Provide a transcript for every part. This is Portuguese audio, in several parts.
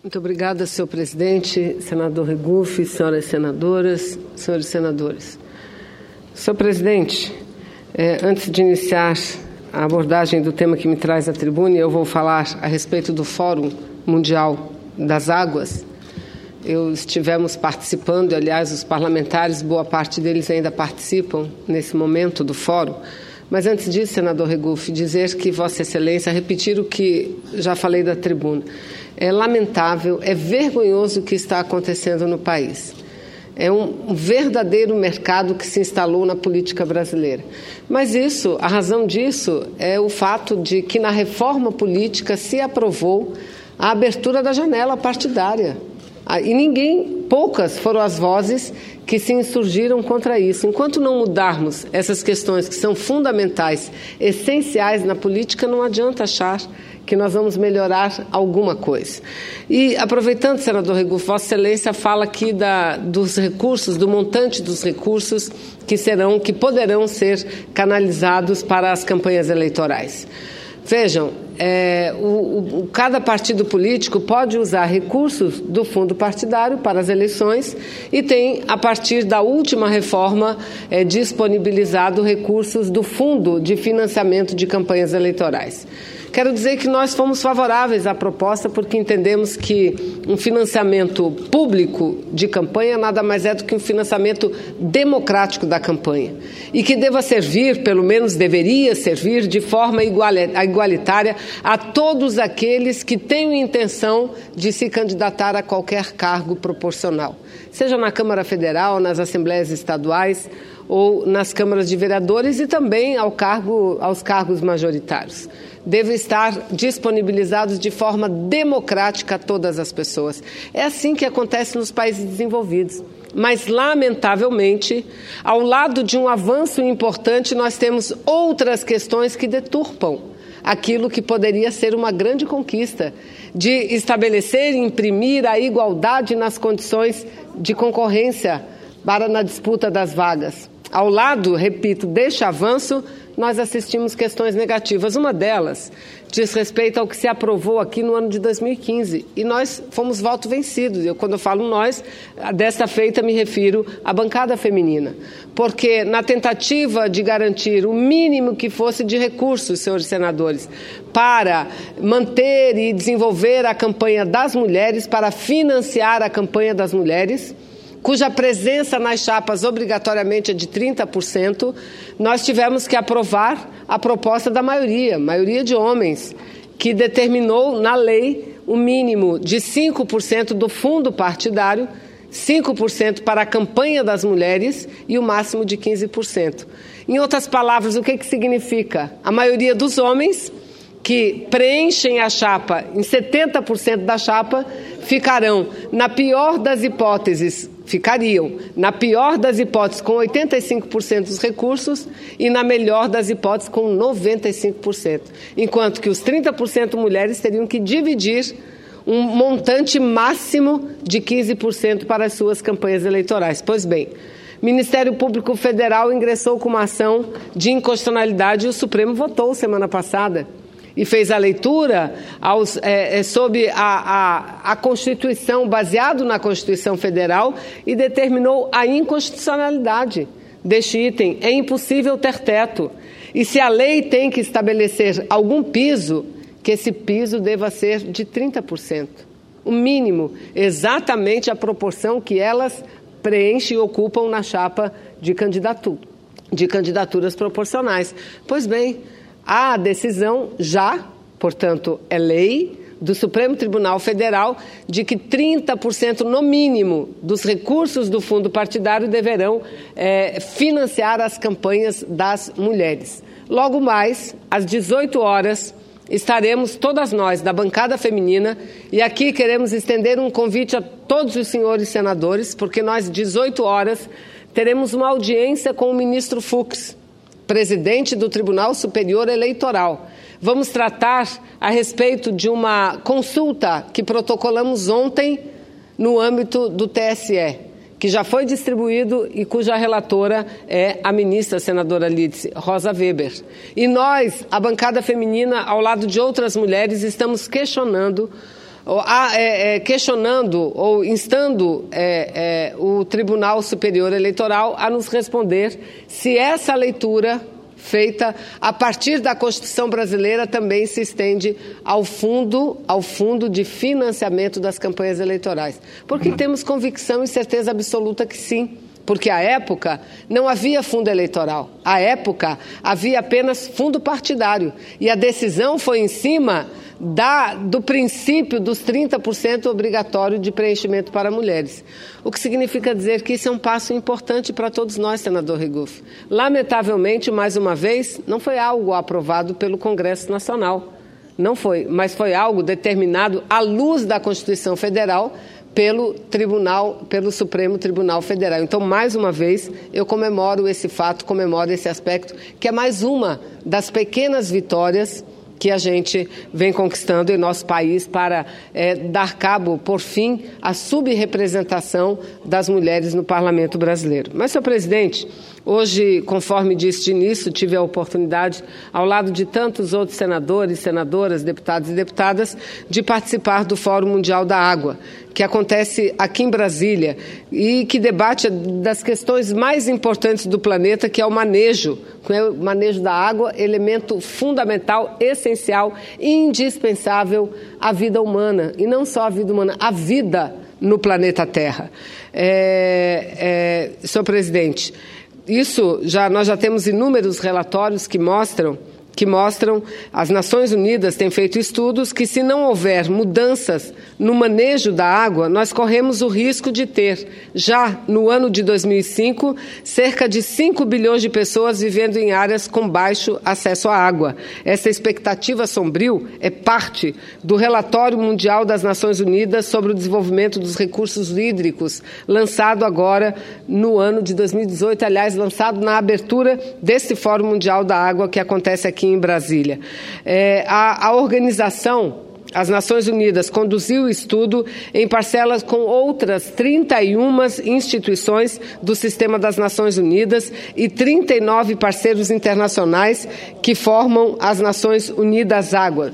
Muito obrigada, senhor presidente, senador Regufe, senhoras senadoras, senhores senadores. Senhor presidente, antes de iniciar a abordagem do tema que me traz à tribuna, eu vou falar a respeito do Fórum Mundial das Águas. Estivemos participando, e, aliás, os parlamentares, boa parte deles ainda participam nesse momento do fórum. Mas antes disso, senador Regufe, dizer que Vossa Excelência, repetir o que já falei da tribuna, é lamentável, é vergonhoso o que está acontecendo no país. É um verdadeiro mercado que se instalou na política brasileira. Mas a razão disso é o fato de que na reforma política se aprovou a abertura da janela partidária. E poucas foram as vozes que se insurgiram contra isso. Enquanto não mudarmos essas questões que são fundamentais, essenciais na política, não adianta achar que nós vamos melhorar alguma coisa. E, aproveitando, senador Regufe, Vossa Excelência fala aqui dos recursos, do montante dos recursos que poderão ser canalizados para as campanhas eleitorais. Vejam, cada partido político pode usar recursos do fundo partidário para as eleições e tem, a partir da última reforma, disponibilizado recursos do fundo de financiamento de campanhas eleitorais. Quero dizer que nós fomos favoráveis à proposta porque entendemos que um financiamento público de campanha nada mais é do que um financiamento democrático da campanha e que deva servir, pelo menos deveria servir, de forma igualitária a todos aqueles que tenham intenção de se candidatar a qualquer cargo proporcional, seja na Câmara Federal, nas Assembleias Estaduais ou nas câmaras de vereadores e também aos cargos majoritários. Devem estar disponibilizados de forma democrática a todas as pessoas. É assim que acontece nos países desenvolvidos. Mas, lamentavelmente, ao lado de um avanço importante, nós temos outras questões que deturpam aquilo que poderia ser uma grande conquista, de estabelecer e imprimir a igualdade nas condições de concorrência na disputa das vagas. Ao lado, repito, deste avanço, nós assistimos questões negativas. Uma delas diz respeito ao que se aprovou aqui no ano de 2015. E nós fomos voto vencido. Quando eu falo nós, desta feita me refiro à bancada feminina. Porque na tentativa de garantir o mínimo que fosse de recursos, senhores senadores, para manter e desenvolver a campanha das mulheres, para financiar a campanha das mulheres, cuja presença nas chapas obrigatoriamente é de 30%, nós tivemos que aprovar a proposta da maioria de homens, que determinou na lei o mínimo de 5% do fundo partidário, 5% para a campanha das mulheres e o máximo de 15%. Em outras palavras, o que significa? A maioria dos homens que preenchem a chapa, em 70% da chapa, ficariam, na pior das hipóteses, com 85% dos recursos e, na melhor das hipóteses, com 95%. Enquanto que os 30% mulheres teriam que dividir um montante máximo de 15% para as suas campanhas eleitorais. Pois bem, o Ministério Público Federal ingressou com uma ação de inconstitucionalidade e o Supremo votou semana passada. E fez a leitura sob a Constituição, baseado na Constituição Federal, e determinou a inconstitucionalidade deste item. É impossível ter teto. E se a lei tem que estabelecer algum piso, que esse piso deva ser de 30%. O mínimo, exatamente a proporção que elas preenchem e ocupam na chapa de candidaturas proporcionais. Pois bem, a decisão portanto, é lei do Supremo Tribunal Federal de que 30% no mínimo dos recursos do fundo partidário deverão financiar as campanhas das mulheres. Logo mais, às 18 horas, estaremos todas nós da bancada feminina e aqui queremos estender um convite a todos os senhores senadores, porque nós, às 18 horas, teremos uma audiência com o ministro Fux, presidente do Tribunal Superior Eleitoral. Vamos tratar a respeito de uma consulta que protocolamos ontem no âmbito do TSE, que já foi distribuído e cuja relatora é a ministra senadora Lídice Rosa Weber. E nós, a bancada feminina, ao lado de outras mulheres, estamos questionando questionando ou instando o Tribunal Superior Eleitoral a nos responder se essa leitura feita a partir da Constituição brasileira também se estende ao fundo de financiamento das campanhas eleitorais. Porque temos convicção e certeza absoluta que sim. Porque à época não havia fundo eleitoral, à época havia apenas fundo partidário e a decisão foi em cima do princípio dos 30% obrigatório de preenchimento para mulheres. O que significa dizer que isso é um passo importante para todos nós, senador Regufe. Lamentavelmente, mais uma vez, não foi algo aprovado pelo Congresso Nacional, não foi, mas foi algo determinado à luz da Constituição Federal pelo Supremo Tribunal Federal. Então, mais uma vez, eu comemoro esse fato, comemoro esse aspecto, que é mais uma das pequenas vitórias que a gente vem conquistando em nosso país para dar cabo, por fim, à subrepresentação das mulheres no Parlamento brasileiro. Mas, senhor presidente, hoje, conforme disse de início, tive a oportunidade, ao lado de tantos outros senadores, senadoras, deputados e deputadas, de participar do Fórum Mundial da Água, que acontece aqui em Brasília e que debate das questões mais importantes do planeta, que é o manejo da água, elemento fundamental, essencial, indispensável à vida humana. E não só à vida humana, à vida no planeta Terra. Senhor presidente, nós já temos inúmeros relatórios que mostram, as Nações Unidas têm feito estudos que, se não houver mudanças no manejo da água, nós corremos o risco de ter, já no ano de 2005, cerca de 5 bilhões de pessoas vivendo em áreas com baixo acesso à água. Essa expectativa sombrio é parte do Relatório Mundial das Nações Unidas sobre o Desenvolvimento dos Recursos Hídricos, lançado agora no ano de 2018, aliás, lançado na abertura desse Fórum Mundial da Água que acontece aqui em Brasília. A organização, as Nações Unidas, conduziu o estudo em parcelas com outras 31 instituições do Sistema das Nações Unidas e 39 parceiros internacionais que formam as Nações Unidas Água,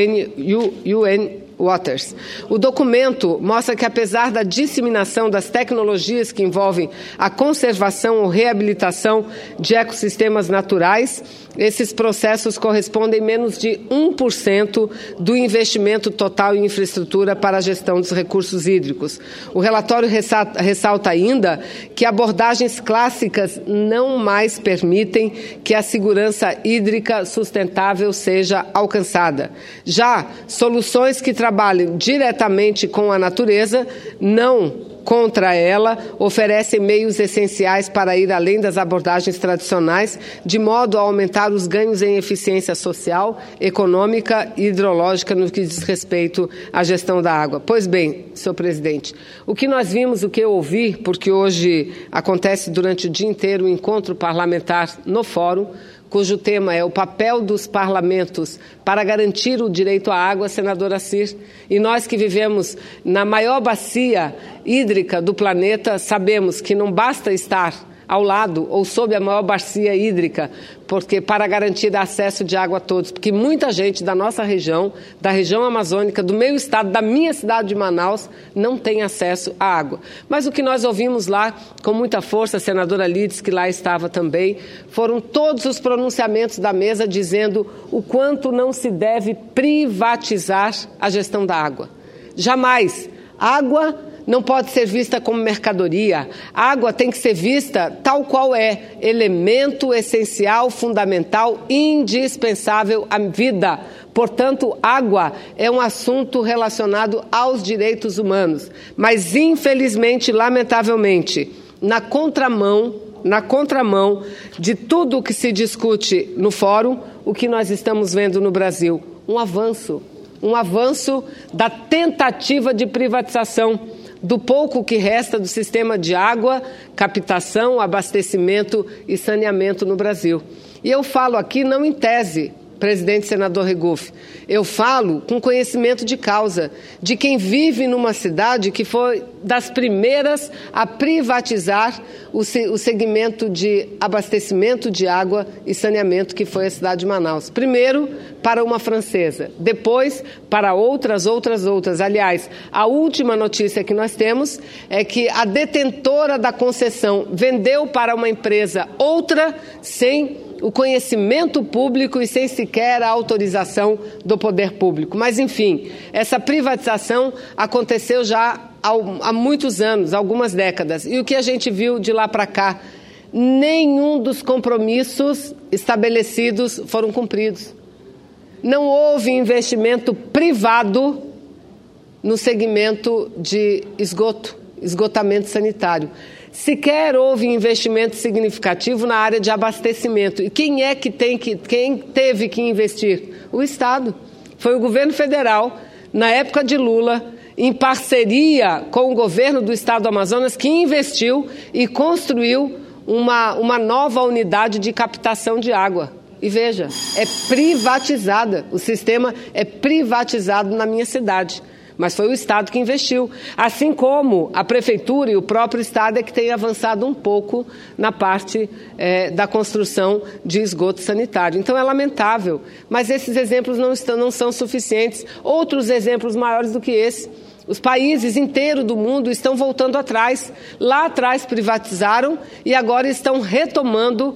UN Waters. O documento mostra que, apesar da disseminação das tecnologias que envolvem a conservação ou reabilitação de ecossistemas naturais, esses processos correspondem a menos de 1% do investimento total em infraestrutura para a gestão dos recursos hídricos. O relatório ressalta ainda que abordagens clássicas não mais permitem que a segurança hídrica sustentável seja alcançada. Já soluções que trabalhem diretamente com a natureza, não contra ela, oferecem meios essenciais para ir além das abordagens tradicionais, de modo a aumentar os ganhos em eficiência social, econômica e hidrológica no que diz respeito à gestão da água. Pois bem, senhor presidente, o que nós vimos, o que eu ouvi, porque hoje acontece durante o dia inteiro o encontro parlamentar no Fórum, cujo tema é o papel dos parlamentos para garantir o direito à água, senadora Cir. E nós que vivemos na maior bacia hídrica do planeta, sabemos que não basta estar ao lado ou sob a maior bacia hídrica, porque para garantir acesso de água a todos, porque muita gente da nossa região, da região amazônica, do meu estado, da minha cidade de Manaus, não tem acesso à água. Mas o que nós ouvimos lá, com muita força, a senadora Lides, que lá estava também, foram todos os pronunciamentos da mesa dizendo o quanto não se deve privatizar a gestão da água. Jamais. Água não pode ser vista como mercadoria. A água tem que ser vista tal qual é, elemento essencial, fundamental, indispensável à vida. Portanto, água é um assunto relacionado aos direitos humanos. Mas, infelizmente, lamentavelmente, na contramão de tudo o que se discute no Fórum, o que nós estamos vendo no Brasil? Um avanço da tentativa de privatização do pouco que resta do sistema de água, captação, abastecimento e saneamento no Brasil. E eu falo aqui não em tese, presidente senador Regufe, eu falo com conhecimento de causa, de quem vive numa cidade que foi das primeiras a privatizar o segmento de abastecimento de água e saneamento, que foi a cidade de Manaus. Primeiro para uma francesa, depois para outras. Aliás, a última notícia que nós temos é que a detentora da concessão vendeu para uma empresa outra sem o conhecimento público e sem sequer a autorização do poder público. Mas, enfim, essa privatização aconteceu já há muitos anos, algumas décadas. E o que a gente viu de lá para cá? Nenhum dos compromissos estabelecidos foram cumpridos. Não houve investimento privado no segmento de esgotamento sanitário. Sequer houve investimento significativo na área de abastecimento. E quem teve que investir? O Estado. Foi o governo federal, na época de Lula, em parceria com o governo do Estado do Amazonas, que investiu e construiu uma nova unidade de captação de água. E veja, é privatizada. O sistema é privatizado na minha cidade. Mas foi o Estado que investiu, assim como a Prefeitura e o próprio Estado é que tem avançado um pouco na parte da construção de esgoto sanitário. Então é lamentável, mas esses exemplos não são suficientes. Outros exemplos maiores do que esse. Os países inteiros do mundo estão voltando atrás. Lá atrás privatizaram e agora estão retomando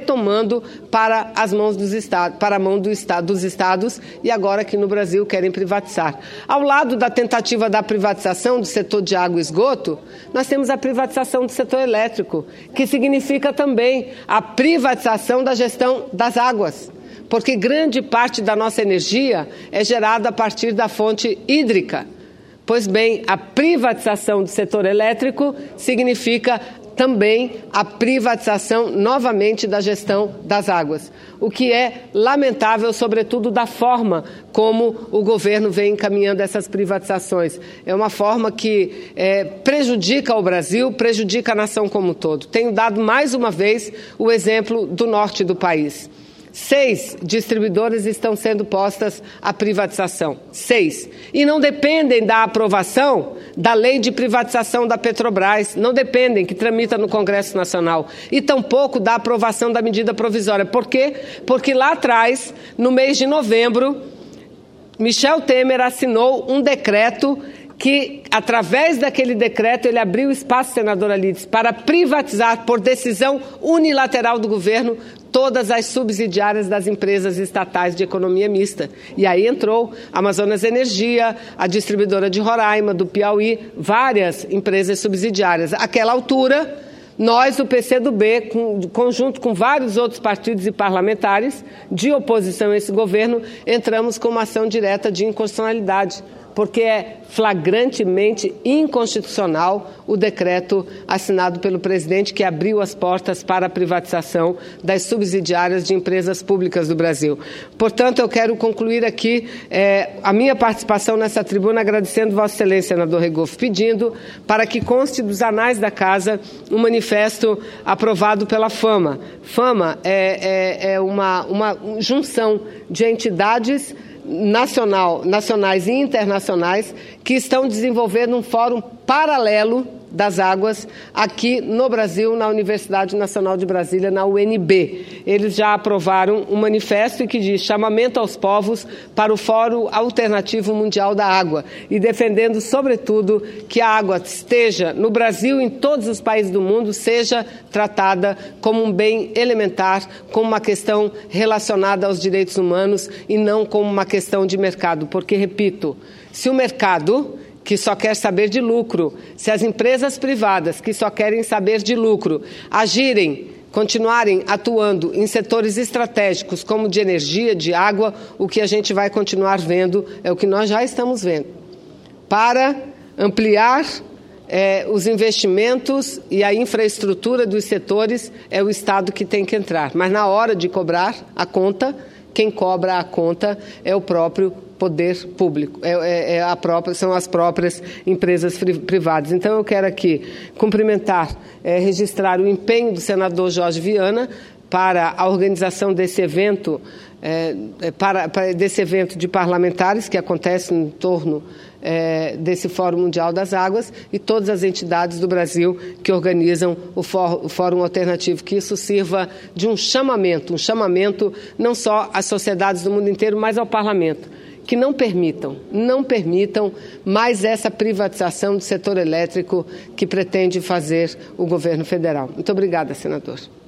para as mãos dos estados, para a mão dos estados, e agora aqui no Brasil querem privatizar. Ao lado da tentativa da privatização do setor de água e esgoto, nós temos a privatização do setor elétrico, que significa também a privatização da gestão das águas, porque grande parte da nossa energia é gerada a partir da fonte hídrica. Pois bem, a privatização do setor elétrico significa também a privatização novamente da gestão das águas, o que é lamentável, sobretudo da forma como o governo vem encaminhando essas privatizações. É uma forma que prejudica o Brasil, prejudica a nação como um todo. Tenho dado mais uma vez o exemplo do norte do país. 6 distribuidoras estão sendo postas à privatização. 6. E não dependem da aprovação da lei de privatização da Petrobras. Não dependem, que tramita no Congresso Nacional. E tampouco da aprovação da medida provisória. Por quê? Porque lá atrás, no mês de novembro, Michel Temer assinou um decreto que, através daquele decreto, ele abriu espaço, senadora Lides, para privatizar, por decisão unilateral do governo, todas as subsidiárias das empresas estatais de economia mista. E aí entrou a Amazonas Energia, a distribuidora de Roraima, do Piauí, várias empresas subsidiárias. Àquela altura, nós, do PCdoB, conjunto com vários outros partidos e parlamentares de oposição a esse governo, entramos com uma ação direta de inconstitucionalidade, porque é flagrantemente inconstitucional o decreto assinado pelo presidente que abriu as portas para a privatização das subsidiárias de empresas públicas do Brasil. Portanto, eu quero concluir aqui a minha participação nessa tribuna agradecendo Vossa Excelência, senador Regufe, pedindo para que conste dos anais da Casa um manifesto aprovado pela FAMA. FAMA é uma junção de entidades nacionais e internacionais que estão desenvolvendo um fórum paralelo das águas aqui no Brasil, na Universidade Nacional de Brasília, na UNB. Eles já aprovaram um manifesto que diz chamamento aos povos para o Fórum Alternativo Mundial da Água e defendendo, sobretudo, que a água esteja no Brasil e em todos os países do mundo, seja tratada como um bem elementar, como uma questão relacionada aos direitos humanos e não como uma questão de mercado. Porque, repito, se o mercado, que só quer saber de lucro, se as empresas privadas, que só querem saber de lucro, continuarem atuando em setores estratégicos como de energia, de água, o que a gente vai continuar vendo é o que nós já estamos vendo. Para ampliar os investimentos e a infraestrutura dos setores, é o Estado que tem que entrar. Mas na hora de cobrar a conta, quem cobra a conta é o próprio poder público, são as próprias empresas privadas. Então, eu quero aqui cumprimentar, registrar o empenho do senador Jorge Viana para a organização desse evento, desse evento de parlamentares que acontece em torno desse Fórum Mundial das Águas, e todas as entidades do Brasil que organizam o Fórum Alternativo, que isso sirva de um chamamento não só às sociedades do mundo inteiro, mas ao Parlamento, que não permitam mais essa privatização do setor elétrico que pretende fazer o governo federal. Muito obrigada, senador.